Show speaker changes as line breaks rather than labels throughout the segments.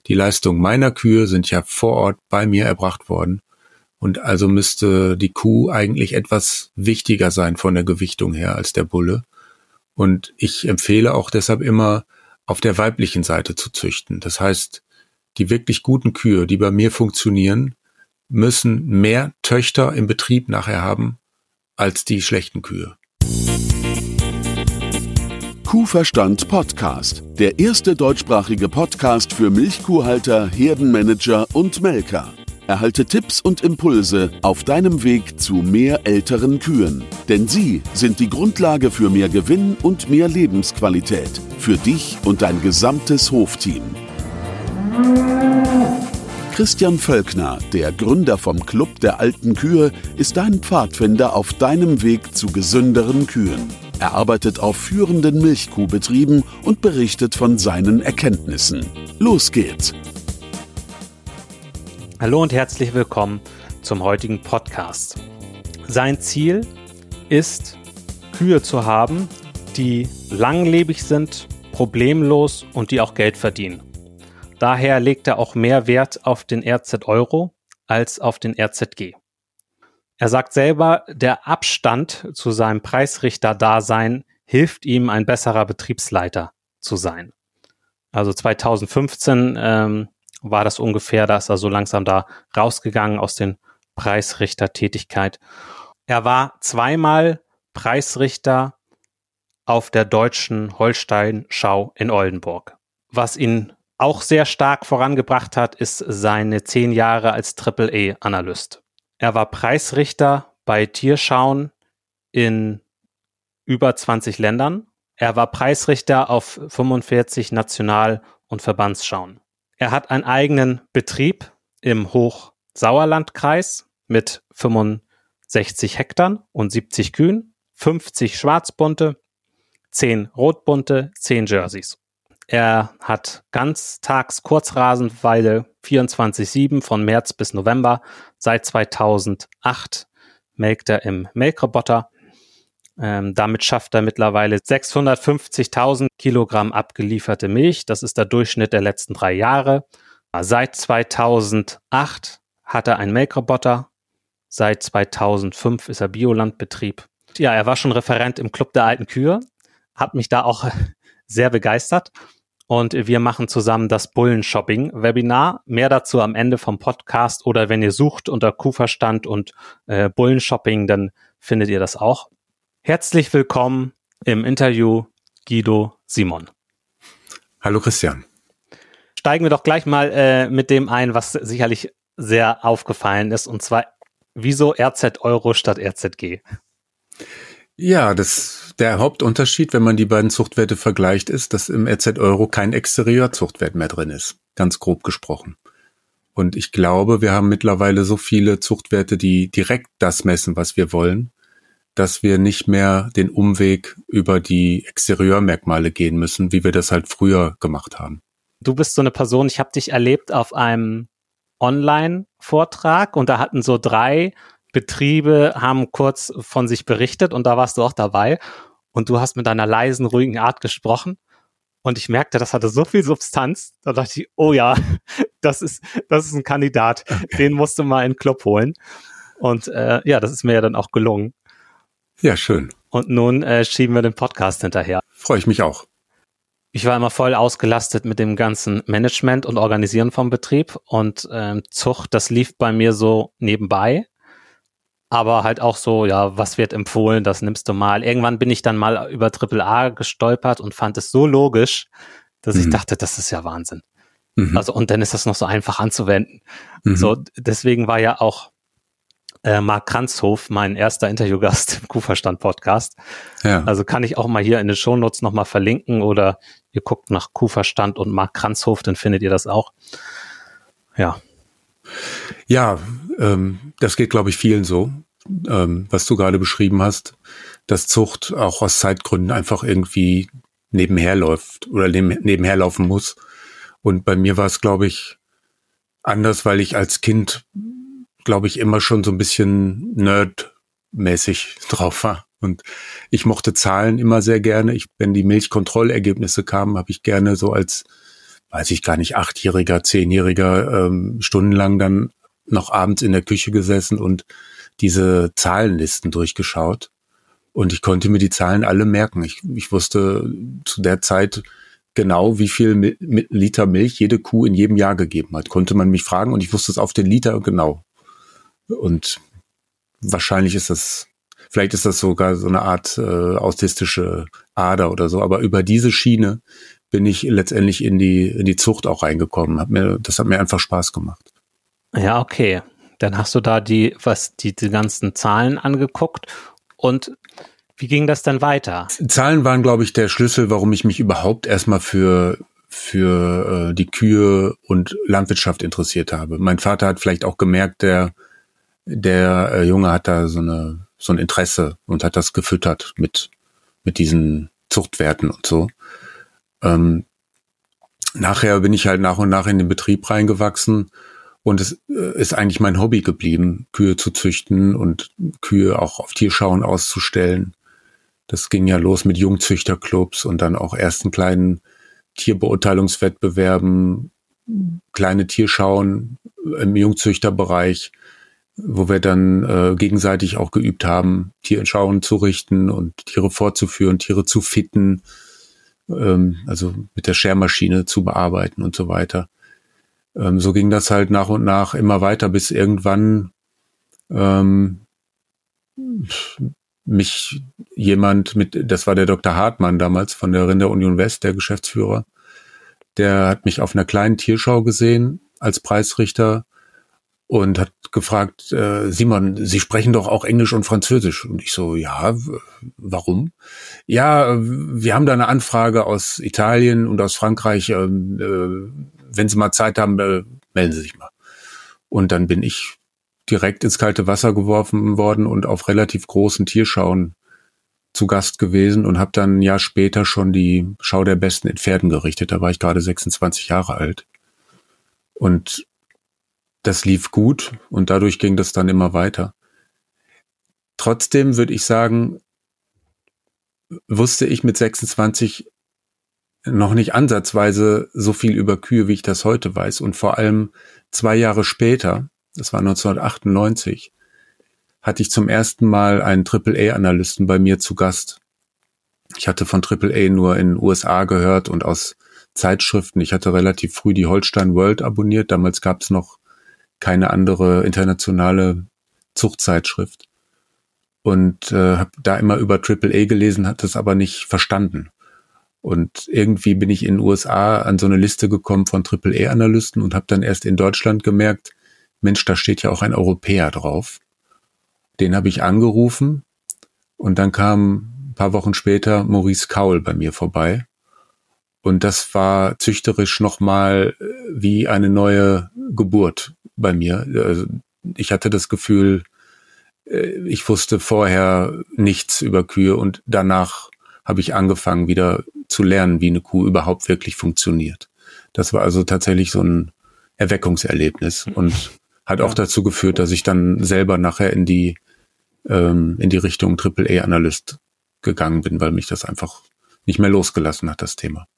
die Leistung meiner Kühe sind ja vor Ort bei mir erbracht worden. Und also müsste die Kuh eigentlich etwas wichtiger sein von der Gewichtung her als der Bulle. Und ich empfehle auch deshalb immer, auf der weiblichen Seite zu züchten. Das heißt, die wirklich guten Kühe, die bei mir funktionieren, müssen mehr Töchter im Betrieb nachher haben als die schlechten Kühe.
Kuhverstand Podcast, der erste deutschsprachige Podcast für Milchkuhhalter, Herdenmanager und Melker. Erhalte Tipps und Impulse auf deinem Weg zu mehr älteren Kühen. Denn sie sind die Grundlage für mehr Gewinn und mehr Lebensqualität. Für dich und dein gesamtes Hofteam. Christian Völkner, der Gründer vom Club der alten Kühe, ist dein Pfadfinder auf deinem Weg zu gesünderen Kühen. Er arbeitet auf führenden Milchkuhbetrieben und berichtet von seinen Erkenntnissen. Los geht's!
Hallo und herzlich willkommen zum heutigen Podcast. Sein Ziel ist, Kühe zu haben, die langlebig sind, problemlos und die auch Geld verdienen. Daher legt er auch mehr Wert auf den RZ Euro als auf den RZG. Er sagt selber, der Abstand zu seinem Preisrichter-Dasein hilft ihm, ein besserer Betriebsleiter zu sein. Also 2015 war das ungefähr, da ist er so langsam da rausgegangen aus den Preisrichtertätigkeit. Er war zweimal Preisrichter auf der Deutschen Holstein-Schau in Oldenburg. Was ihn auch sehr stark vorangebracht hat, ist seine 10 Jahre als Triple-E-Analyst. Er war Preisrichter bei Tierschauen in über 20 Ländern. Er war Preisrichter auf 45 National- und Verbandsschauen. Er hat einen eigenen Betrieb im Hochsauerlandkreis mit 65 Hektar und 70 Kühen, 50 Schwarzbunte, 10 Rotbunte, 10 Jerseys. Er hat ganztags Kurzrasenweide 24/7 von März bis November. Seit 2008 melkt er im Melkroboter. Damit schafft er mittlerweile 650.000 Kilogramm abgelieferte Milch. Das ist der Durchschnitt der letzten 3 Jahre. Seit 2008 hat er einen Melkroboter. Seit 2005 ist er Biolandbetrieb. Ja, er war schon Referent im Club der alten Kühe. Hat mich da auch sehr begeistert. Und wir machen zusammen das Bullenshopping-Webinar. Mehr dazu am Ende vom Podcast. Oder wenn ihr sucht unter Kuhverstand und Bullenshopping, dann findet ihr das auch. Herzlich willkommen im Interview Guido Simon.
Hallo Christian.
Steigen wir doch gleich mal mit dem ein, was sicherlich sehr aufgefallen ist, und zwar, wieso RZ Euro statt RZG?
Ja, der Hauptunterschied, wenn man die beiden Zuchtwerte vergleicht, ist, dass im RZ Euro kein Exteriorzuchtwert mehr drin ist, ganz grob gesprochen. Und ich glaube, wir haben mittlerweile so viele Zuchtwerte, die direkt das messen, was wir wollen, dass wir nicht mehr den Umweg über die Exterieurmerkmale gehen müssen, wie wir das halt früher gemacht haben.
Du bist so eine Person, ich habe dich erlebt auf einem Online-Vortrag und da hatten so 3 Betriebe, haben kurz von sich berichtet und da warst du auch dabei und du hast mit deiner leisen, ruhigen Art gesprochen und ich merkte, das hatte so viel Substanz, da dachte ich, oh ja, das ist ein Kandidat, den musst du mal in den Club holen und ja, das ist mir ja dann auch gelungen.
Ja, schön.
Und nun schieben wir den Podcast hinterher.
Freue ich mich auch.
Ich war immer voll ausgelastet mit dem ganzen Management und Organisieren vom Betrieb und Zucht, das lief bei mir so nebenbei. Aber halt auch so, ja, was wird empfohlen, das nimmst du mal. Irgendwann bin ich dann mal über AAA gestolpert und fand es so logisch, dass ich dachte, das ist ja Wahnsinn. Also und dann ist das noch so einfach anzuwenden. So, deswegen war ja auch Marc Kranzhof, mein erster Interviewgast im Kuhverstand-Podcast. Ja. Also kann ich auch mal hier in den Shownotes nochmal verlinken oder ihr guckt nach Kuhverstand und Marc Kranzhof, dann findet ihr das auch. Ja.
Ja, das geht, glaube ich, vielen so, was du gerade beschrieben hast, dass Zucht auch aus Zeitgründen einfach irgendwie nebenher läuft oder nebenher laufen muss. Und bei mir war es, glaube ich, anders, weil ich als Kind, glaube ich, immer schon so ein bisschen nerdmäßig drauf war. Und ich mochte Zahlen immer sehr gerne. Wenn die Milchkontrollergebnisse kamen, habe ich gerne so als weiß ich gar nicht, 8-Jähriger, 10-Jähriger, stundenlang dann noch abends in der Küche gesessen und diese Zahlenlisten durchgeschaut. Und ich konnte mir die Zahlen alle merken. Ich wusste zu der Zeit genau, wie viel Liter Milch jede Kuh in jedem Jahr gegeben hat. Konnte man mich fragen und ich wusste es auf den Liter genau. Und wahrscheinlich vielleicht ist das sogar so eine Art autistische Ader oder so. Aber über diese Schiene bin ich letztendlich in die Zucht auch reingekommen. Das hat mir einfach Spaß gemacht.
Ja, okay. Dann hast du da die ganzen Zahlen angeguckt. Und wie ging das dann weiter?
Zahlen waren, glaube ich, der Schlüssel, warum ich mich überhaupt erstmal für die Kühe und Landwirtschaft interessiert habe. Mein Vater hat vielleicht auch gemerkt, der Junge hat da so ein Interesse und hat das gefüttert mit diesen Zuchtwerten und so. Nachher bin ich halt nach und nach in den Betrieb reingewachsen. Und es ist eigentlich mein Hobby geblieben, Kühe zu züchten und Kühe auch auf Tierschauen auszustellen. Das ging ja los mit Jungzüchterclubs und dann auch ersten kleinen Tierbeurteilungswettbewerben, kleine Tierschauen im Jungzüchterbereich, wo wir dann gegenseitig auch geübt haben, Tierschauen zu richten und Tiere vorzuführen, Tiere zu fitten, also mit der Schermaschine zu bearbeiten und so weiter. So ging das halt nach und nach immer weiter, bis irgendwann mich jemand das war der Dr. Hartmann damals von der Rinderunion West, der Geschäftsführer, der hat mich auf einer kleinen Tierschau gesehen als Preisrichter und hat gefragt, Simon, Sie sprechen doch auch Englisch und Französisch. Und ich so, ja, warum? Ja, wir haben da eine Anfrage aus Italien und aus Frankreich, wenn Sie mal Zeit haben, melden Sie sich mal. Und dann bin ich direkt ins kalte Wasser geworfen worden und auf relativ großen Tierschauen zu Gast gewesen und habe dann ein Jahr später schon die Schau der Besten in Pferden gerichtet. Da war ich gerade 26 Jahre alt. Und das lief gut und dadurch ging das dann immer weiter. Trotzdem würde ich sagen, wusste ich mit 26 noch nicht ansatzweise so viel über Kühe, wie ich das heute weiß. Und vor allem 2 Jahre später, das war 1998, hatte ich zum ersten Mal einen AAA-Analysten bei mir zu Gast. Ich hatte von AAA nur in den USA gehört und aus Zeitschriften. Ich hatte relativ früh die Holstein World abonniert. Damals gab es noch keine andere internationale Zuchtzeitschrift. Und habe da immer über AAA gelesen, hat das aber nicht verstanden. Und irgendwie bin ich in den USA an so eine Liste gekommen von AAA-Analysten und habe dann erst in Deutschland gemerkt, Mensch, da steht ja auch ein Europäer drauf. Den habe ich angerufen und dann kam ein paar Wochen später Maurice Kaul bei mir vorbei. Und das war züchterisch nochmal wie eine neue Geburt bei mir. Also ich hatte das Gefühl, ich wusste vorher nichts über Kühe und danach habe ich angefangen, wieder zu lernen, wie eine Kuh überhaupt wirklich funktioniert. Das war also tatsächlich so ein Erweckungserlebnis und hat auch dazu geführt, dass ich dann selber nachher in die Richtung AAA-Analyst gegangen bin, weil mich das einfach nicht mehr losgelassen hat, das Thema.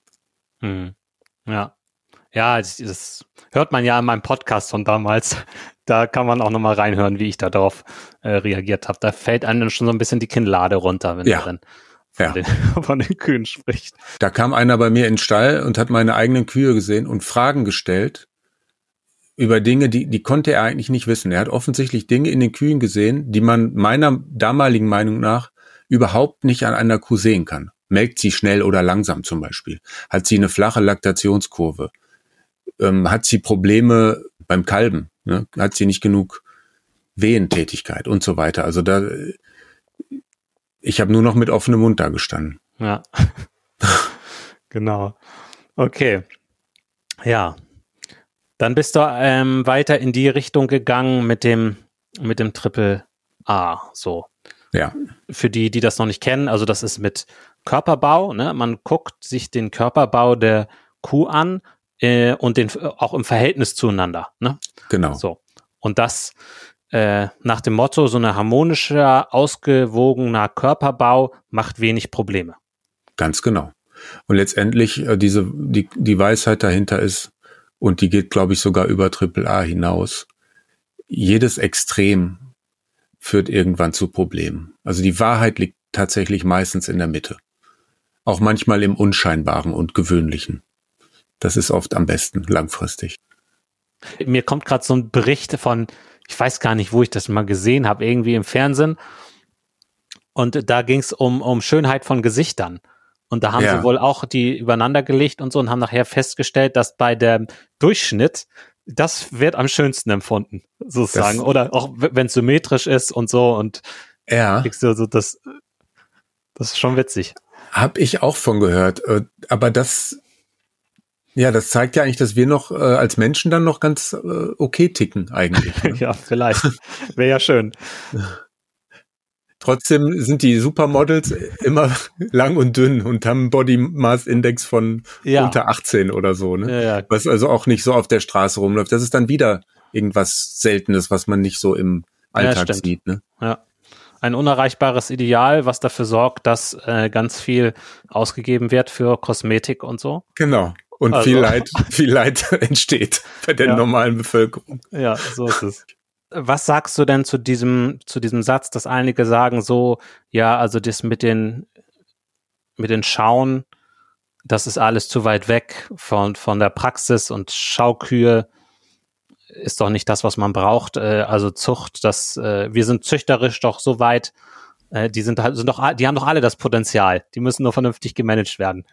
Ja. Ja, das hört man ja in meinem Podcast von damals. Da kann man auch nochmal reinhören, wie ich da drauf reagiert habe. Da fällt einem dann schon so ein bisschen die Kinnlade runter, wenn man dann von den Kühen spricht.
Da kam einer bei mir in den Stall und hat meine eigenen Kühe gesehen und Fragen gestellt über Dinge, die konnte er eigentlich nicht wissen. Er hat offensichtlich Dinge in den Kühen gesehen, die man meiner damaligen Meinung nach überhaupt nicht an einer Kuh sehen kann. Melkt sie schnell oder langsam zum Beispiel? Hat sie eine flache Laktationskurve? Hat sie Probleme beim Kalben? Ne? Hat sie nicht genug Wehentätigkeit und so weiter? Also ich habe nur noch mit offenem Mund da gestanden.
Ja, genau. Okay, ja. Dann bist du weiter in die Richtung gegangen mit dem Triple A, so.
Ja.
Für die das noch nicht kennen, also das ist mit Körperbau, ne? Man guckt sich den Körperbau der Kuh an und den auch im Verhältnis zueinander, ne?
Genau.
So. Und das nach dem Motto, so ein harmonischer, ausgewogener Körperbau macht wenig Probleme.
Ganz genau. Und letztendlich die Weisheit dahinter ist, und die geht, glaube ich, sogar über AAA hinaus, jedes Extrem führt irgendwann zu Problemen. Also die Wahrheit liegt tatsächlich meistens in der Mitte. Auch manchmal im Unscheinbaren und Gewöhnlichen. Das ist oft am besten langfristig.
Mir kommt gerade so ein Bericht von, ich weiß gar nicht, wo ich das mal gesehen habe, irgendwie im Fernsehen. Und da ging es um Schönheit von Gesichtern. Und da haben sie wohl auch die übereinander gelegt und so und haben nachher festgestellt, dass bei dem Durchschnitt, das wird am schönsten empfunden, sozusagen. Oder auch wenn es symmetrisch ist und so. Und das ist schon witzig.
Hab ich auch von gehört. Aber das zeigt ja eigentlich, dass wir noch als Menschen dann noch ganz okay ticken eigentlich. Ne?
Ja, vielleicht. Wäre ja schön.
Trotzdem sind die Supermodels immer lang und dünn und haben einen Body Mass Index von unter 18 oder so, ne? Ja. Was also auch nicht so auf der Straße rumläuft. Das ist dann wieder irgendwas Seltenes, was man nicht so im Alltag sieht, ne?
Ja. Ein unerreichbares Ideal, was dafür sorgt, dass ganz viel ausgegeben wird für Kosmetik und so.
Genau. Und viel Leid entsteht bei der normalen Bevölkerung.
Ja, so ist es. Was sagst du denn zu diesem Satz, dass einige sagen so, ja, also das mit den Schauen, das ist alles zu weit weg von der Praxis und Schaukühe ist doch nicht das, was man braucht. Also Zucht, wir sind züchterisch doch so weit, die haben doch alle das Potenzial. Die müssen nur vernünftig gemanagt werden.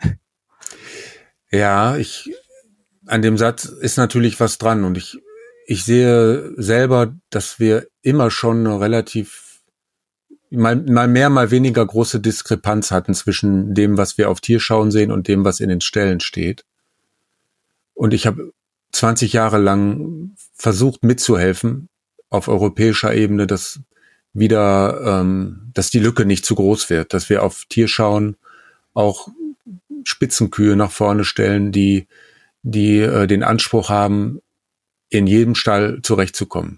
Ja, an dem Satz ist natürlich was dran und ich sehe selber, dass wir immer schon eine relativ mal mehr, mal weniger große Diskrepanz hatten zwischen dem, was wir auf Tierschauen sehen und dem, was in den Ställen steht. Und ich habe 20 Jahre lang versucht mitzuhelfen auf europäischer Ebene, dass die Lücke nicht zu groß wird, dass wir auf Tierschauen auch Spitzenkühe nach vorne stellen, die den Anspruch haben, in jedem Stall zurechtzukommen.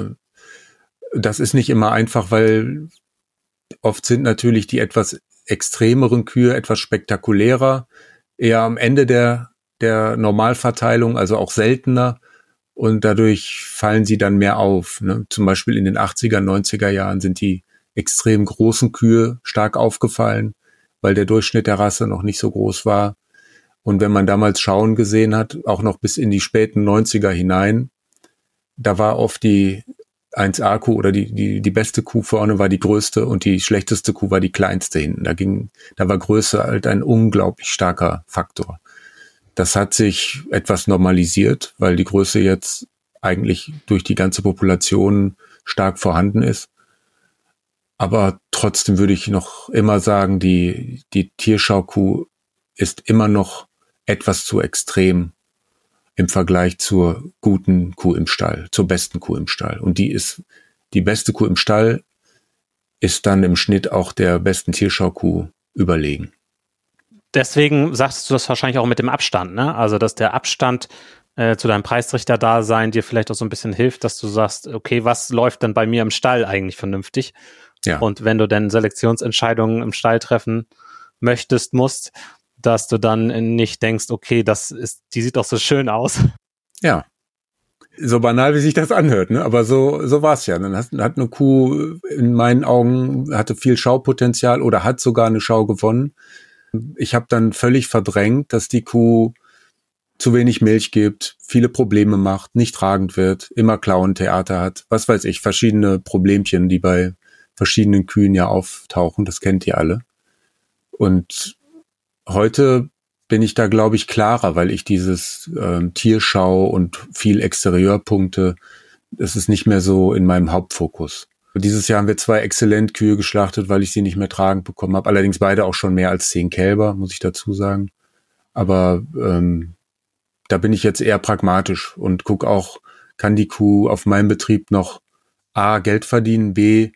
Das ist nicht immer einfach, weil oft sind natürlich die etwas extremeren Kühe etwas spektakulärer, eher am Ende der Normalverteilung, also auch seltener und dadurch fallen sie dann mehr auf. Ne? Zum Beispiel in den 80er, 90er Jahren sind die extrem großen Kühe stark aufgefallen, weil der Durchschnitt der Rasse noch nicht so groß war. Und wenn man damals Schauen gesehen hat, auch noch bis in die späten 90er hinein, da war oft die 1A-Kuh oder die beste Kuh vorne war die größte und die schlechteste Kuh war die kleinste hinten. Da war Größe halt ein unglaublich starker Faktor. Das hat sich etwas normalisiert, weil die Größe jetzt eigentlich durch die ganze Population stark vorhanden ist. Aber trotzdem würde ich noch immer sagen, die Tierschaukuh ist immer noch etwas zu extrem im Vergleich zur guten Kuh im Stall, zur besten Kuh im Stall. Und die beste Kuh im Stall ist dann im Schnitt auch der besten Tierschaukuh überlegen.
Deswegen sagst du das wahrscheinlich auch mit dem Abstand, ne? Also, dass der Abstand zu deinem Preisrichter-Dasein dir vielleicht auch so ein bisschen hilft, dass du sagst, okay, was läuft denn bei mir im Stall eigentlich vernünftig? Ja. Und wenn du dann Selektionsentscheidungen im Stall treffen musst, dass du dann nicht denkst, okay, die sieht doch so schön aus.
Ja. So banal, wie sich das anhört, ne? Aber so war es ja. Dann hat eine Kuh in meinen Augen hatte viel Schaupotenzial oder hat sogar eine Schau gewonnen. Ich habe dann völlig verdrängt, dass die Kuh zu wenig Milch gibt, viele Probleme macht, nicht tragend wird, immer Klauentheater hat, was weiß ich, verschiedene Problemchen, die bei verschiedenen Kühen ja auftauchen, das kennt ihr alle. Und heute bin ich da, glaube ich, klarer, weil ich dieses Tierschau und viel Exterieurpunkte, das ist nicht mehr so in meinem Hauptfokus. Dieses Jahr haben wir 2 Exzellentkühe geschlachtet, weil ich sie nicht mehr tragend bekommen habe. Allerdings beide auch schon mehr als 10 Kälber, muss ich dazu sagen. Aber da bin ich jetzt eher pragmatisch und gucke auch, kann die Kuh auf meinem Betrieb noch A, Geld verdienen, B,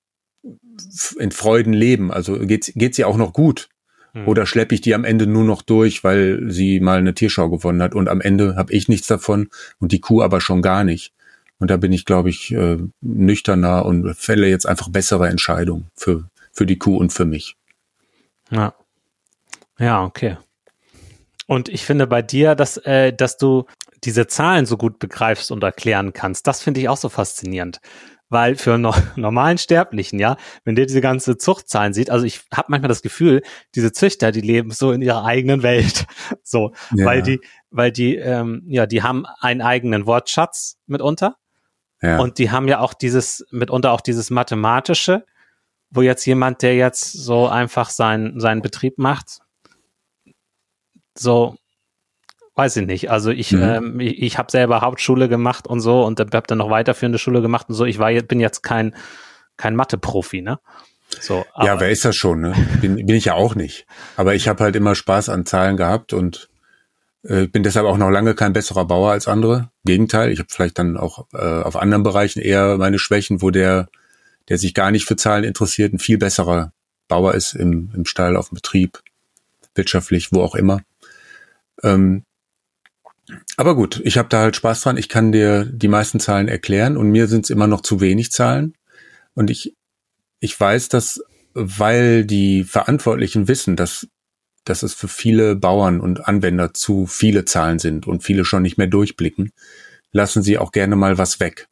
in Freuden leben. Also geht's sie auch noch gut? Oder schleppe ich die am Ende nur noch durch, weil sie mal eine Tierschau gewonnen hat und am Ende habe ich nichts davon und die Kuh aber schon gar nicht. Und da bin ich, glaube ich, nüchterner und fälle jetzt einfach bessere Entscheidungen für die Kuh und für mich.
Ja. Ja, okay. Und ich finde bei dir, dass du diese Zahlen so gut begreifst und erklären kannst, das finde ich auch so faszinierend. Weil für einen normalen Sterblichen, ja, wenn der diese ganze Zuchtzahlen sieht, also ich habe manchmal das Gefühl, diese Züchter, die leben so in ihrer eigenen Welt. So,
Ja.
weil die die haben einen eigenen Wortschatz mitunter.
Ja.
Und die haben ja auch mitunter auch dieses Mathematische, wo jetzt jemand, der jetzt so einfach seinen Betrieb macht, so, weiß ich nicht. Also ich habe selber Hauptschule gemacht und so und habe dann noch weiterführende Schule gemacht und so. Bin jetzt kein Mathe-Profi, ne? So,
ja, wer ist das schon, ne? Bin ich ja auch nicht. Aber ich habe halt immer Spaß an Zahlen gehabt und bin deshalb auch noch lange kein besserer Bauer als andere. Im Gegenteil, ich habe vielleicht dann auch auf anderen Bereichen eher meine Schwächen, wo der sich gar nicht für Zahlen interessiert, ein viel besserer Bauer ist im Stall, auf dem Betrieb, wirtschaftlich, wo auch immer. Aber gut, ich habe da halt Spaß dran. Ich kann dir die meisten Zahlen erklären und mir sind es immer noch zu wenig Zahlen. Und ich weiß, dass, weil die Verantwortlichen wissen, dass es für viele Bauern und Anwender zu viele Zahlen sind und viele schon nicht mehr durchblicken, lassen sie auch gerne mal was weg.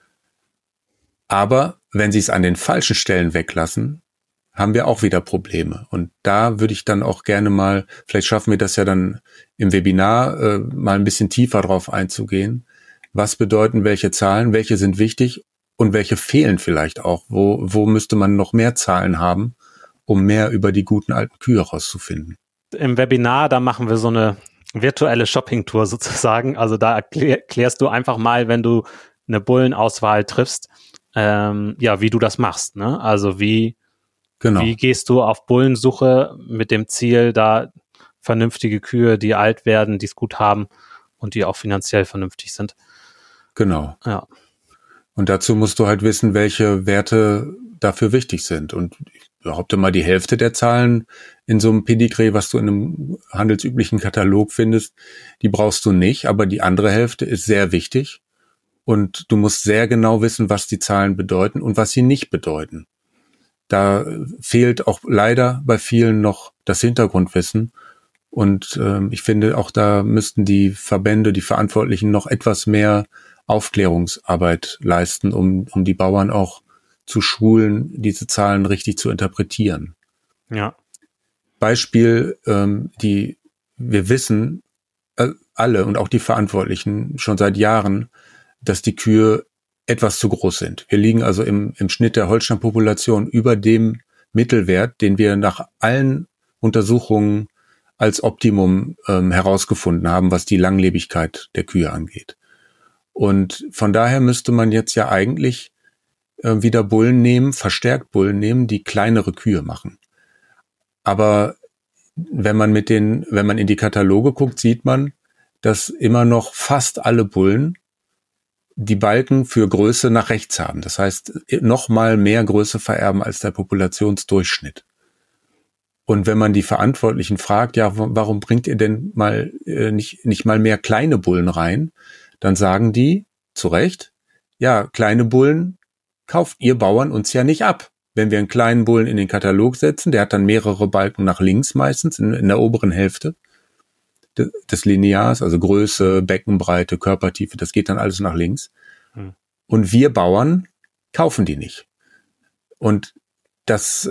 Aber wenn sie es an den falschen Stellen weglassen, haben wir auch wieder Probleme. Und da würde ich dann auch gerne mal, vielleicht schaffen wir das ja dann im Webinar, mal ein bisschen tiefer drauf einzugehen. Was bedeuten welche Zahlen, welche sind wichtig und welche fehlen vielleicht auch? Wo müsste man noch mehr Zahlen haben, um mehr über die guten alten Kühe rauszufinden? Im
Webinar, da machen wir so eine virtuelle Shopping-Tour sozusagen. Also da erklärst du einfach mal, wenn du eine Bullenauswahl triffst, wie du das machst, ne? Also wie gehst du auf Bullensuche mit dem Ziel, da vernünftige Kühe, die alt werden, die es gut haben und die auch finanziell vernünftig sind.
Genau.
Ja.
Und dazu musst du halt wissen, welche Werte dafür wichtig sind. Und ich behaupte mal, die Hälfte der Zahlen in so einem Pedigree, was du in einem handelsüblichen Katalog findest, die brauchst du nicht, aber die andere Hälfte ist sehr wichtig. Und du musst sehr genau wissen, was die Zahlen bedeuten und was sie nicht bedeuten. Da fehlt auch leider bei vielen noch das Hintergrundwissen. Und ich finde, auch da müssten die Verbände, die Verantwortlichen noch etwas mehr Aufklärungsarbeit leisten, um die Bauern auch zu schulen, diese Zahlen richtig zu interpretieren.
Ja.
Beispiel, wir wissen alle und auch die Verantwortlichen schon seit Jahren, dass die Kühe etwas zu groß sind. Wir liegen also im Schnitt der Holsteinpopulation über dem Mittelwert, den wir nach allen Untersuchungen als Optimum herausgefunden haben, was die Langlebigkeit der Kühe angeht. Und von daher müsste man jetzt ja eigentlich wieder Bullen nehmen, verstärkt Bullen nehmen, die kleinere Kühe machen. Aber wenn man in die Kataloge guckt, sieht man, dass immer noch fast alle Bullen die Balken für Größe nach rechts haben. Das heißt, noch mal mehr Größe vererben als der Populationsdurchschnitt. Und wenn man die Verantwortlichen fragt, ja, warum bringt ihr denn mal nicht mal mehr kleine Bullen rein? Dann sagen die, zu Recht, ja, kleine Bullen kauft ihr Bauern uns ja nicht ab. Wenn wir einen kleinen Bullen in den Katalog setzen, der hat dann mehrere Balken nach links meistens, in der oberen Hälfte des Linears, also Größe, Beckenbreite, Körpertiefe, das geht dann alles nach links. Und wir Bauern kaufen die nicht. Und das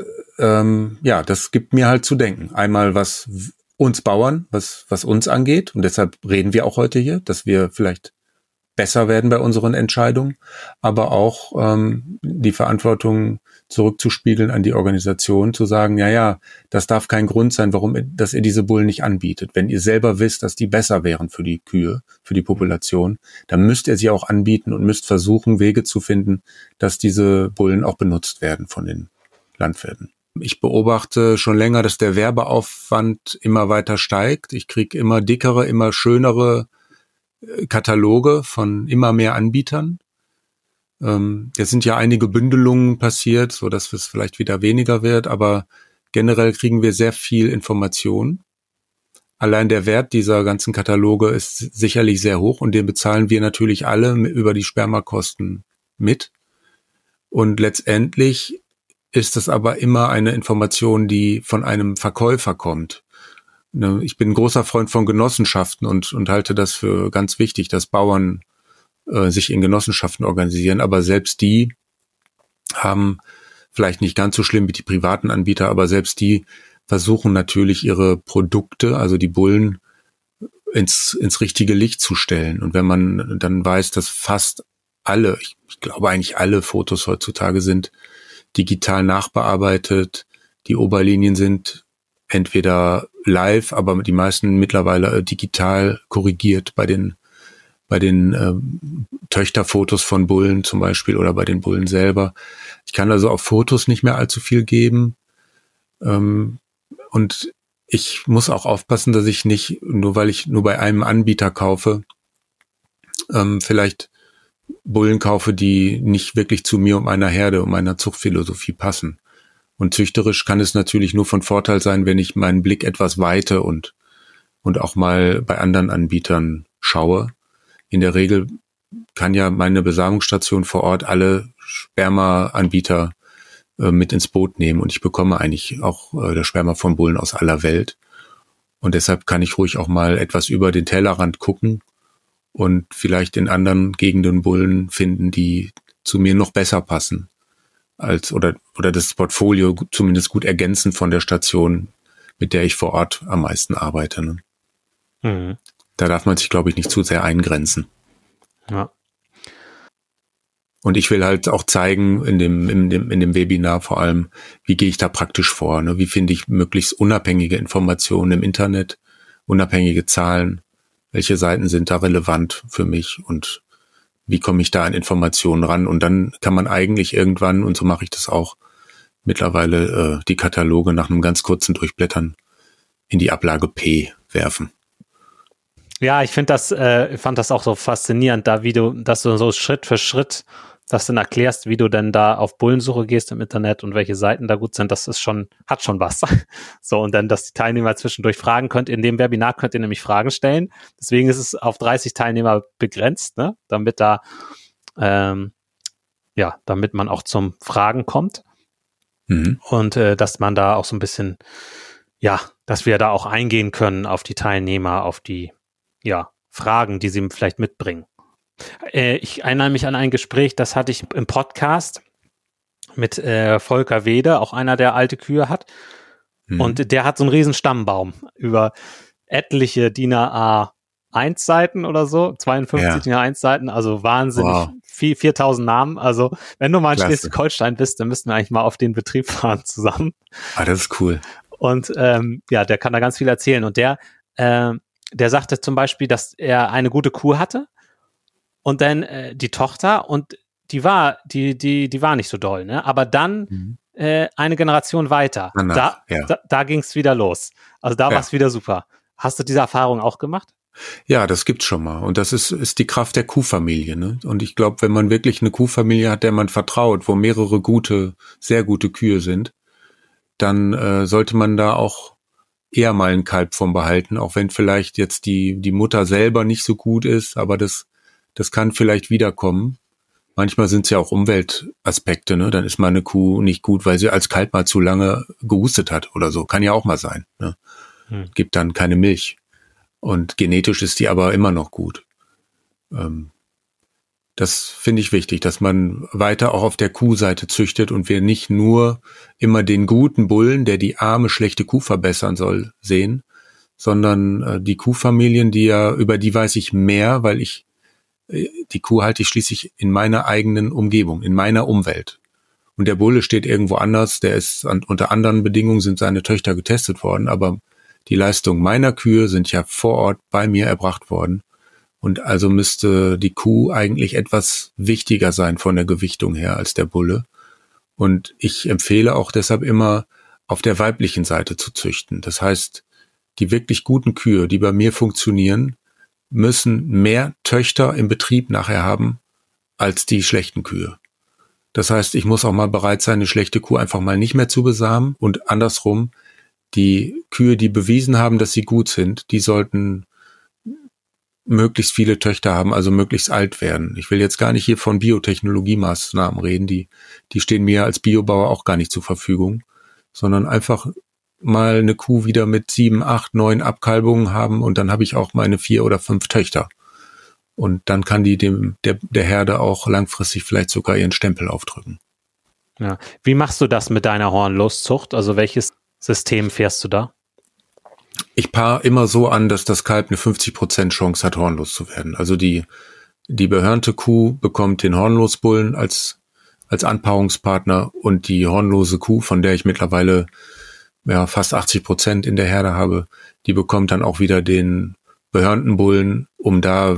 gibt mir halt zu denken. Einmal, was uns Bauern, was uns angeht, und deshalb reden wir auch heute hier, dass wir vielleicht besser werden bei unseren Entscheidungen, aber auch die Verantwortung zurückzuspiegeln an die Organisation, zu sagen, ja, das darf kein Grund sein, dass ihr diese Bullen nicht anbietet. Wenn ihr selber wisst, dass die besser wären für die Kühe, für die Population, dann müsst ihr sie auch anbieten und müsst versuchen, Wege zu finden, dass diese Bullen auch benutzt werden von den Landwirten. Ich beobachte schon länger, dass der Werbeaufwand immer weiter steigt. Ich kriege immer dickere, immer schönere Kataloge von immer mehr Anbietern. Jetzt sind ja einige Bündelungen passiert, so dass es vielleicht wieder weniger wird, aber generell kriegen wir sehr viel Information. Allein der Wert dieser ganzen Kataloge ist sicherlich sehr hoch und den bezahlen wir natürlich alle über die Spermakosten mit. Und letztendlich ist es aber immer eine Information, die von einem Verkäufer kommt. Ich bin ein großer Freund von Genossenschaften und halte das für ganz wichtig, dass Bauern sich in Genossenschaften organisieren, aber selbst die haben vielleicht nicht ganz so schlimm wie die privaten Anbieter, aber selbst die versuchen natürlich ihre Produkte, also die Bullen, ins richtige Licht zu stellen. Und wenn man dann weiß, dass fast alle, ich glaube eigentlich alle Fotos heutzutage sind digital nachbearbeitet, die Oberlinien sind entweder live, aber die meisten mittlerweile digital korrigiert bei den Töchterfotos von Bullen zum Beispiel oder bei den Bullen selber. Ich kann also auf Fotos nicht mehr allzu viel geben. Und ich muss auch aufpassen, dass ich nicht, nur weil ich nur bei einem Anbieter kaufe, vielleicht Bullen kaufe, die nicht wirklich zu mir und meiner Herde und meiner Zuchtphilosophie passen. Und züchterisch kann es natürlich nur von Vorteil sein, wenn ich meinen Blick etwas weite und auch mal bei anderen Anbietern schaue. In der Regel kann ja meine Besamungsstation vor Ort alle Sperma-Anbieter mit ins Boot nehmen und ich bekomme eigentlich auch das Sperma von Bullen aus aller Welt. Und deshalb kann ich ruhig auch mal etwas über den Tellerrand gucken und vielleicht in anderen Gegenden Bullen finden, die zu mir noch besser passen als oder das Portfolio zumindest gut ergänzen von der Station, mit der ich vor Ort am meisten arbeite. Ne? Mhm. Da darf man sich, glaube ich, nicht zu sehr eingrenzen.
Ja.
Und ich will halt auch zeigen in dem Webinar vor allem, wie gehe ich da praktisch vor, ne? Wie finde ich möglichst unabhängige Informationen im Internet, unabhängige Zahlen, welche Seiten sind da relevant für mich und wie komme ich da an Informationen ran? Und dann kann man eigentlich irgendwann, und so mache ich das auch mittlerweile, die Kataloge nach einem ganz kurzen Durchblättern in die Ablage P werfen.
Ja, ich fand das auch so faszinierend, dass du so Schritt für Schritt das dann erklärst, wie du denn da auf Bullensuche gehst im Internet und welche Seiten da gut sind. Das ist hat schon was. So, und dann, dass die Teilnehmer zwischendurch fragen könnt. In dem Webinar könnt ihr nämlich Fragen stellen. Deswegen ist es auf 30 Teilnehmer begrenzt, ne? Damit damit man auch zum Fragen kommt. Mhm. Und dass man da auch so ein bisschen, dass wir da auch eingehen können auf die Teilnehmer, auf die Fragen, die sie vielleicht mitbringen. Ich erinnere mich an ein Gespräch, das hatte ich im Podcast mit Volker Wede, auch einer, der alte Kühe hat. Mhm. Und der hat so einen riesen Stammbaum über etliche DIN A1 Seiten oder so, 52 DIN A1 Seiten, also wahnsinnig 4000 Namen. Also wenn du mal in Schleswig-Holstein bist, dann müssten wir eigentlich mal auf den Betrieb fahren zusammen.
Ah, das ist cool.
Und der kann da ganz viel erzählen. Und der sagte zum Beispiel, dass er eine gute Kuh hatte und dann die Tochter und die war nicht so doll, ne? Aber dann eine Generation weiter, da ging es wieder los. Also da war es wieder super. Hast du diese Erfahrung auch gemacht?
Ja, das gibt's schon mal. Und das ist die Kraft der Kuhfamilie, ne? Und ich glaube, wenn man wirklich eine Kuhfamilie hat, der man vertraut, wo mehrere sehr gute Kühe sind, dann sollte man da auch eher mal einen Kalb von behalten, auch wenn vielleicht jetzt die Mutter selber nicht so gut ist, aber das kann vielleicht wiederkommen. Manchmal sind es ja auch Umweltaspekte, ne? Dann ist mal eine Kuh nicht gut, weil sie als Kalb mal zu lange gehustet hat oder so. Kann ja auch mal sein, ne? Gibt dann keine Milch. Und genetisch ist die aber immer noch gut. Das finde ich wichtig, dass man weiter auch auf der Kuhseite züchtet und wir nicht nur immer den guten Bullen, der die arme, schlechte Kuh verbessern soll, sehen, sondern die Kuhfamilien, über die weiß ich mehr, weil die Kuh halte ich schließlich in meiner eigenen Umgebung, in meiner Umwelt. Und der Bulle steht irgendwo anders, der ist unter anderen Bedingungen sind seine Töchter getestet worden, aber die Leistungen meiner Kühe sind ja vor Ort bei mir erbracht worden. Und also müsste die Kuh eigentlich etwas wichtiger sein von der Gewichtung her als der Bulle. Und ich empfehle auch deshalb immer, auf der weiblichen Seite zu züchten. Das heißt, die wirklich guten Kühe, die bei mir funktionieren, müssen mehr Töchter im Betrieb nachher haben als die schlechten Kühe. Das heißt, ich muss auch mal bereit sein, eine schlechte Kuh einfach mal nicht mehr zu besamen und andersrum, die Kühe, die bewiesen haben, dass sie gut sind, die sollten möglichst viele Töchter haben, also möglichst alt werden. Ich will jetzt gar nicht hier von Biotechnologiemaßnahmen reden, die stehen mir als Biobauer auch gar nicht zur Verfügung, sondern einfach mal eine Kuh wieder mit 7, 8, 9 Abkalbungen haben und dann habe ich auch meine 4 oder 5 Töchter. Und dann kann die der Herde auch langfristig vielleicht sogar ihren Stempel aufdrücken.
Ja. Wie machst du das mit deiner Hornloszucht? Also welches System fährst du da?
Ich paare immer so an, dass das Kalb eine 50% Chance hat, hornlos zu werden. Also die behörnte Kuh bekommt den Hornlosbullen als Anpaarungspartner und die hornlose Kuh, von der ich mittlerweile fast 80% in der Herde habe, die bekommt dann auch wieder den behörnten Bullen, um da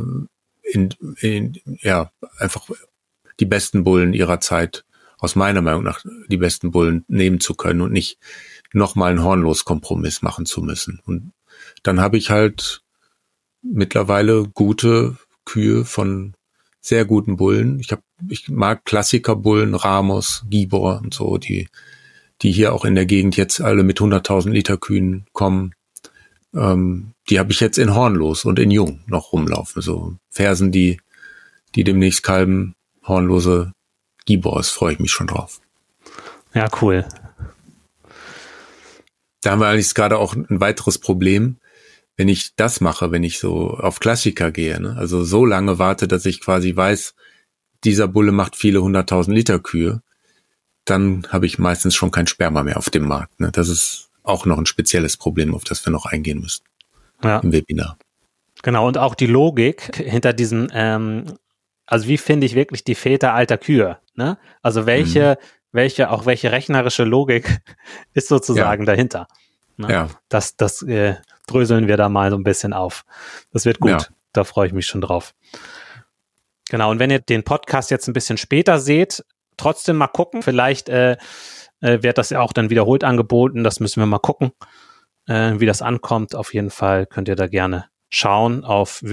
einfach die besten Bullen ihrer Zeit, aus meiner Meinung nach die besten Bullen nehmen zu können und nicht nochmal einen Hornlos-Kompromiss machen zu müssen. Und dann habe ich halt mittlerweile gute Kühe von sehr guten Bullen. Ich mag Klassikerbullen, Ramos, Gibor und so, die hier auch in der Gegend jetzt alle mit 100.000 Liter Kühen kommen. Die habe ich jetzt in Hornlos und in Jung noch rumlaufen. So Fersen, die demnächst kalben, hornlose Gibors, freue ich mich schon drauf.
Ja, cool.
Da haben wir eigentlich gerade auch ein weiteres Problem, wenn ich das mache, wenn ich so auf Klassiker gehe, ne? Also so lange warte, dass ich quasi weiß, dieser Bulle macht viele 100.000 Liter Kühe, dann habe ich meistens schon kein Sperma mehr auf dem Markt. Ne? Das ist auch noch ein spezielles Problem, auf das wir noch eingehen müssen im Webinar. Genau, und auch die Logik hinter diesem, also wie finde ich wirklich die Väter alter Kühe? Ne? Also welche rechnerische Logik ist sozusagen dahinter? Ne? Ja. Das dröseln wir da mal so ein bisschen auf. Das wird gut, da freue ich mich schon drauf. Genau, und wenn ihr den Podcast jetzt ein bisschen später seht, trotzdem mal gucken, vielleicht wird das ja auch dann wiederholt angeboten, das müssen wir mal gucken, wie das ankommt. Auf jeden Fall könnt ihr da gerne schauen auf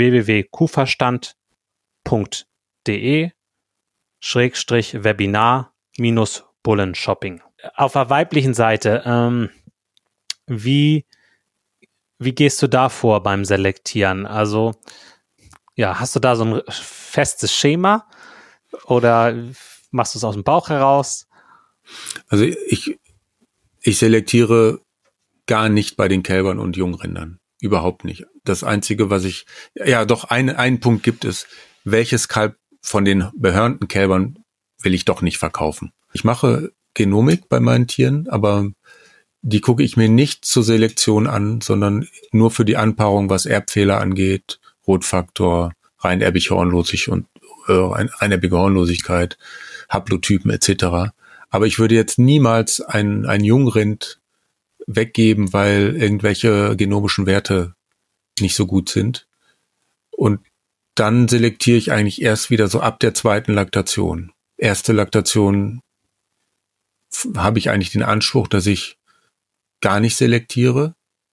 www.kuhverstand.de/Webinar-Bullenshopping. Auf der weiblichen Seite, wie gehst du da vor beim Selektieren? Also, ja, hast du da so ein festes Schema oder machst du es aus dem Bauch heraus? Also ich selektiere gar nicht bei den Kälbern und Jungrindern. Überhaupt nicht. Das Einzige, was einen Punkt gibt es, welches Kalb von den behörnten Kälbern will ich doch nicht verkaufen. Ich mache Genomik bei meinen Tieren, aber die gucke ich mir nicht zur Selektion an, sondern nur für die Anpaarung, was Erbfehler angeht, Rotfaktor, reinerbige Hornlosigkeit, Haplotypen etc. Aber ich würde jetzt niemals ein Jungrind weggeben, weil irgendwelche genomischen Werte nicht so gut sind. Und dann selektiere ich eigentlich erst wieder so ab der zweiten Laktation. Erste Laktation habe ich eigentlich den Anspruch, dass ich gar nicht selektiere.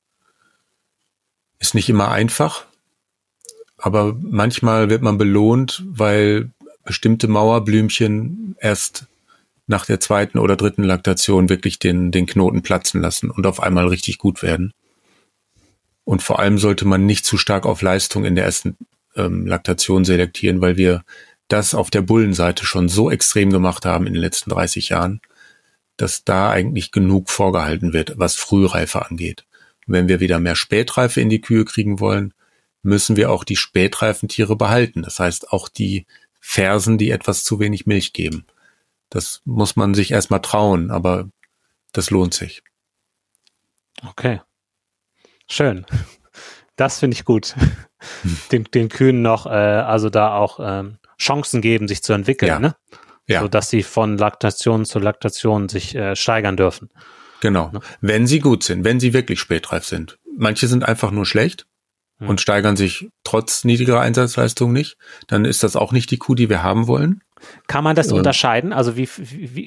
Ist nicht immer einfach, aber manchmal wird man belohnt, weil bestimmte Mauerblümchen erst nach der zweiten oder dritten Laktation wirklich den Knoten platzen lassen und auf einmal richtig gut werden. Und vor allem sollte man nicht zu stark auf Leistung in der ersten Laktation selektieren, weil wir das auf der Bullenseite schon so extrem gemacht haben in den letzten 30 Jahren, dass da eigentlich genug vorgehalten wird, was Frühreife angeht. Und wenn wir wieder mehr Spätreife in die Kühe kriegen wollen, müssen wir auch die spätreifen Tiere behalten. Das heißt auch die Fersen, die etwas zu wenig Milch geben. Das muss man sich erstmal trauen, aber das lohnt sich. Okay. Schön. Das finde ich gut. Den Kühen noch, also da auch Chancen geben, sich zu entwickeln, ne? Ja. So dass sie von Laktation zu Laktation sich steigern dürfen. Genau. Ne? Wenn sie gut sind, wenn sie wirklich spätreif sind. Manche sind einfach nur schlecht und steigern sich trotz niedriger Einsatzleistung nicht. Dann ist das auch nicht die Kuh, die wir haben wollen. Kann man das unterscheiden? Also wie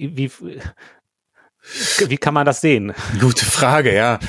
kann man das sehen? Gute Frage, ja.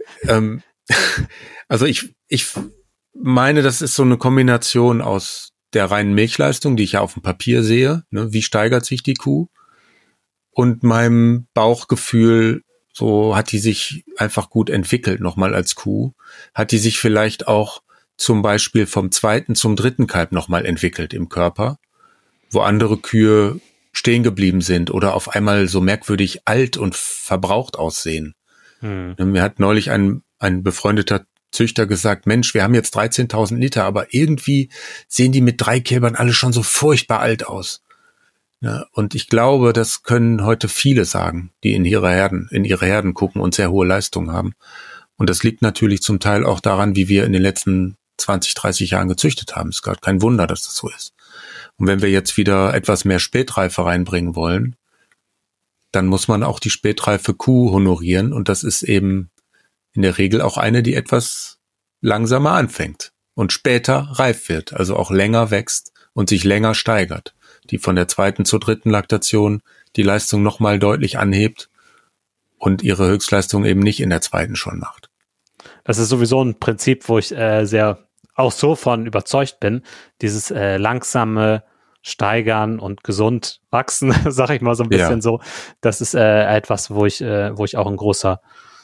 Also ich meine, das ist so eine Kombination aus der reinen Milchleistung, die ich ja auf dem Papier sehe, ne, wie steigert sich die Kuh, und meinem Bauchgefühl, so hat die sich einfach gut entwickelt nochmal als Kuh, hat die sich vielleicht auch zum Beispiel vom zweiten zum dritten Kalb nochmal entwickelt im Körper, wo andere Kühe stehen geblieben sind oder auf einmal so merkwürdig alt und verbraucht aussehen. Mir hat neulich ein befreundeter Züchter gesagt, Mensch, wir haben jetzt 13.000 Liter, aber irgendwie sehen die mit 3 Kälbern alle schon so furchtbar alt aus. Ja, und ich glaube, das können heute viele sagen, die in ihre Herden gucken und sehr hohe Leistungen haben. Und das liegt natürlich zum Teil auch daran, wie wir in den letzten 20, 30 Jahren gezüchtet haben. Es ist gar kein Wunder, dass das so ist. Und wenn wir jetzt wieder etwas mehr Spätreife reinbringen wollen, dann muss man auch die spätreife Kuh honorieren. Und das ist eben in der Regel auch eine, die etwas langsamer anfängt und später reif wird, also auch länger wächst und sich länger steigert, die von der 2. zur 3. Laktation die Leistung nochmal deutlich anhebt und ihre Höchstleistung eben nicht in der 2. schon macht.
Das ist sowieso ein Prinzip, wo ich sehr auch so von überzeugt bin, dieses langsame Steigern und gesund wachsen, sag ich mal so ein bisschen so. Das ist etwas, wo ich auch ein großer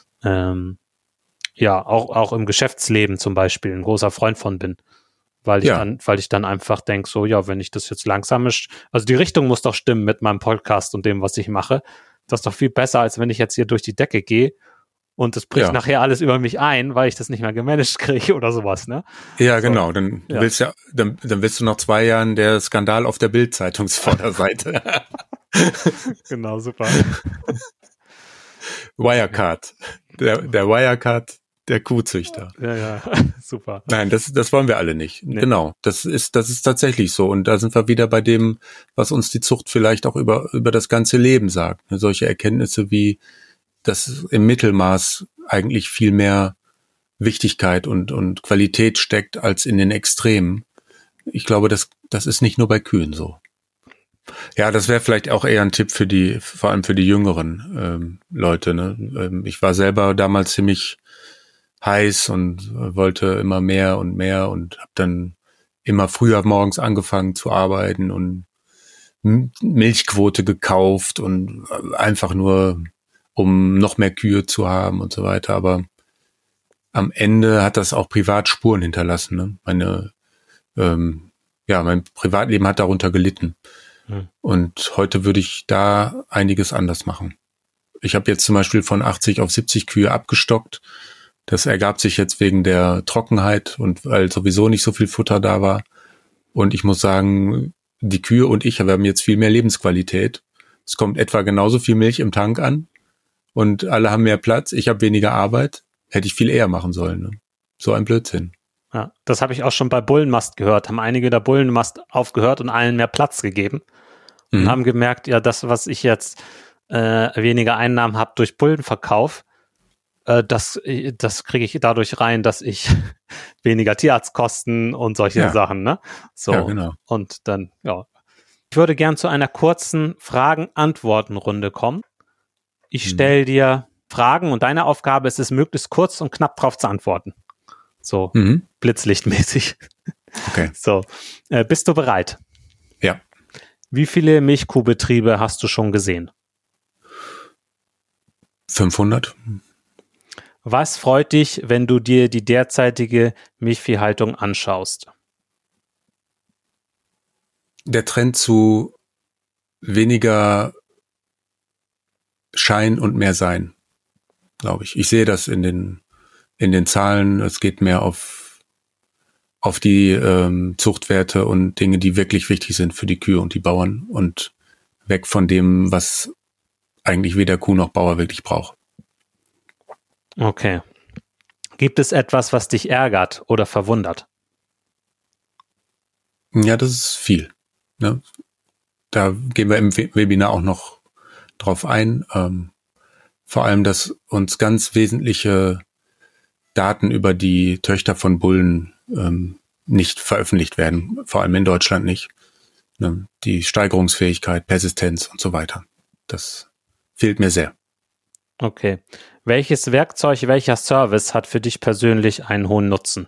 auch im Geschäftsleben zum Beispiel ein großer Freund von bin, weil ich dann einfach denke, so, ja, wenn ich das jetzt langsam ist, also die Richtung muss doch stimmen mit meinem Podcast und dem, was ich mache. Das ist doch viel besser, als wenn ich jetzt hier durch die Decke gehe und es bricht nachher alles über mich ein, weil ich das nicht mehr gemanagt kriege oder sowas, ne?
Ja, so. Genau. Dann willst du nach 2 Jahren der Skandal auf der Bild-Zeitungsvorderseite.
Genau, super.
Wirecard. Der Wirecard der Kuhzüchter.
Ja, super.
Nein, das wollen wir alle nicht. Nee. Genau. Das ist tatsächlich so. Und da sind wir wieder bei dem, was uns die Zucht vielleicht auch über das ganze Leben sagt. Solche Erkenntnisse wie, dass im Mittelmaß eigentlich viel mehr Wichtigkeit und Qualität steckt als in den Extremen. Ich glaube, das ist nicht nur bei Kühen so. Ja, das wäre vielleicht auch eher ein Tipp vor allem für die jüngeren Leute. Ne? Ich war selber damals ziemlich heiß und wollte immer mehr und habe dann immer früher morgens angefangen zu arbeiten und Milchquote gekauft und einfach nur, um noch mehr Kühe zu haben und so weiter. Aber am Ende hat das auch privat Spuren hinterlassen. Ne? Mein Privatleben hat darunter gelitten. Und heute würde ich da einiges anders machen. Ich habe jetzt zum Beispiel von 80 auf 70 Kühe abgestockt. Das ergab sich jetzt wegen der Trockenheit und weil sowieso nicht so viel Futter da war. Und ich muss sagen, die Kühe und wir haben jetzt viel mehr Lebensqualität. Es kommt etwa genauso viel Milch im Tank an und alle haben mehr Platz. Ich habe weniger Arbeit. Hätte ich viel eher machen sollen. Ne? So ein Blödsinn.
Ja, das habe ich auch schon bei Bullenmast gehört. Haben einige der Bullenmast aufgehört und allen mehr Platz gegeben. Und haben gemerkt, ja, das, was ich jetzt weniger Einnahmen habe durch Bullenverkauf, das kriege ich dadurch rein, dass ich weniger Tierarztkosten und solche Sachen, ne? So,
ja, genau.
Und dann, Ich würde gern zu einer kurzen Fragen-Antworten-Runde kommen. Ich stelle dir Fragen und deine Aufgabe ist es, möglichst kurz und knapp drauf zu antworten. So, blitzlichtmäßig.
Okay.
So, bist du bereit?
Ja.
Wie viele Milchkuhbetriebe hast du schon gesehen?
500.
Was freut dich, wenn du dir die derzeitige Milchviehhaltung anschaust?
Der Trend zu weniger Schein und mehr Sein, glaube ich. Ich sehe das in den Zahlen. Es geht mehr auf die Zuchtwerte und Dinge, die wirklich wichtig sind für die Kühe und die Bauern und weg von dem, was eigentlich weder Kuh noch Bauer wirklich braucht.
Okay. Gibt es etwas, was dich ärgert oder verwundert?
Ja, das ist viel. Ne? Da gehen wir im Webinar auch noch drauf ein. Vor allem, dass uns ganz wesentliche Daten über die Töchter von Bullen nicht veröffentlicht werden, vor allem in Deutschland nicht. Ne? Die Steigerungsfähigkeit, Persistenz und so weiter. Das fehlt mir sehr.
Okay. Welches Werkzeug, welcher Service hat für dich persönlich einen hohen Nutzen?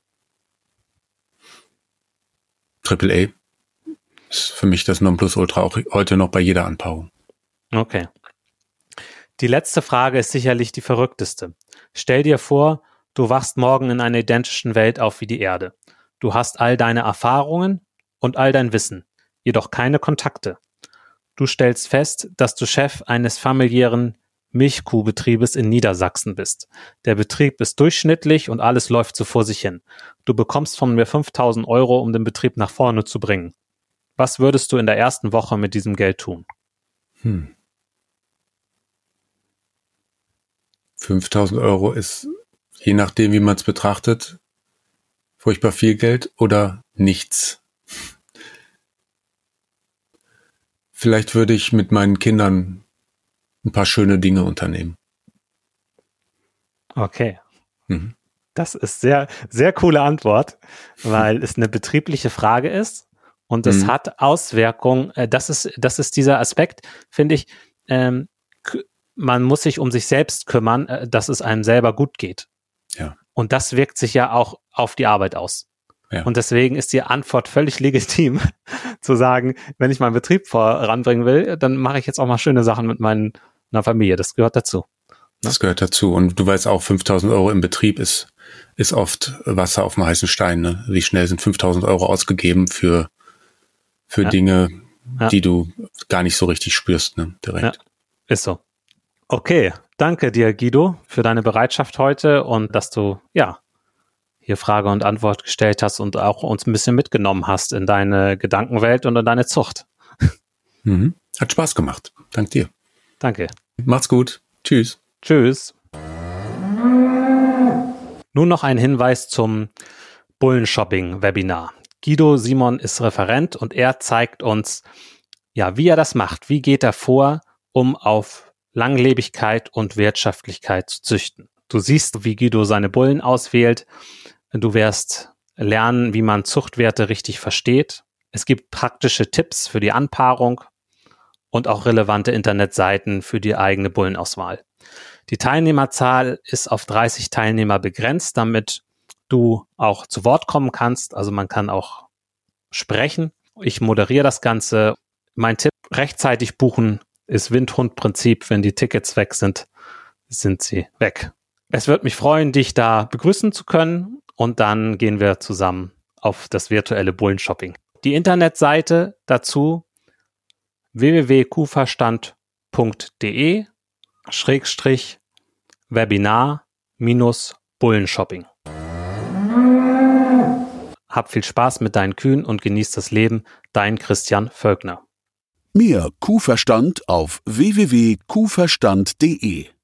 AAA ist für mich das Nonplusultra auch heute noch bei jeder Anpaarung.
Okay. Die letzte Frage ist sicherlich die verrückteste. Stell dir vor, du wachst morgen in einer identischen Welt auf wie die Erde. Du hast all deine Erfahrungen und all dein Wissen, jedoch keine Kontakte. Du stellst fest, dass du Chef eines familiären Milchkuhbetriebes in Niedersachsen bist. Der Betrieb ist durchschnittlich und alles läuft so vor sich hin. Du bekommst von mir 5.000 Euro, um den Betrieb nach vorne zu bringen. Was würdest du in der ersten Woche mit diesem Geld tun?
5.000 Euro ist, je nachdem, wie man es betrachtet, furchtbar viel Geld oder nichts. Vielleicht würde ich mit meinen Kindern ein paar schöne Dinge unternehmen.
Okay. Das ist sehr, sehr coole Antwort, weil es eine betriebliche Frage ist und es hat Auswirkungen. Das ist dieser Aspekt, finde ich, man muss sich um sich selbst kümmern, dass es einem selber gut geht.
Ja.
Und das wirkt sich ja auch auf die Arbeit aus. Ja. Und deswegen ist die Antwort völlig legitim, zu sagen, wenn ich meinen Betrieb voranbringen will, dann mache ich jetzt auch mal schöne Sachen mit meiner Familie. Das gehört dazu.
Das gehört dazu. Und du weißt auch, 5.000 Euro im Betrieb ist oft Wasser auf dem heißen Stein. Ne? Wie schnell sind 5.000 Euro ausgegeben für Dinge, die du gar nicht so richtig spürst, ne? Direkt. Ja,
ist so. Okay, danke dir, Guido, für deine Bereitschaft heute und dass du, hier Frage und Antwort gestellt hast und auch uns ein bisschen mitgenommen hast in deine Gedankenwelt und in deine Zucht.
Hat Spaß gemacht. Dank dir.
Danke.
Macht's gut. Tschüss.
Tschüss. Nun noch ein Hinweis zum Bullenshopping-Webinar. Guido Simon ist Referent und er zeigt uns, wie er das macht. Wie geht er vor, um auf Langlebigkeit und Wirtschaftlichkeit zu züchten? Du siehst, wie Guido seine Bullen auswählt. Du wirst lernen, wie man Zuchtwerte richtig versteht. Es gibt praktische Tipps für die Anpaarung und auch relevante Internetseiten für die eigene Bullenauswahl. Die Teilnehmerzahl ist auf 30 Teilnehmer begrenzt, damit du auch zu Wort kommen kannst. Also man kann auch sprechen. Ich moderiere das Ganze. Mein Tipp, rechtzeitig buchen, ist Windhund-Prinzip. Wenn die Tickets weg sind, sind sie weg. Es würde mich freuen, dich da begrüßen zu können und dann gehen wir zusammen auf das virtuelle Bullenshopping. Die Internetseite dazu www.kuhverstand.de/Webinar-Bullenshopping. Hab viel Spaß mit deinen Kühen und genieß das Leben. Dein Christian Völkner.
Mehr Kuhverstand auf www.kuhverstand.de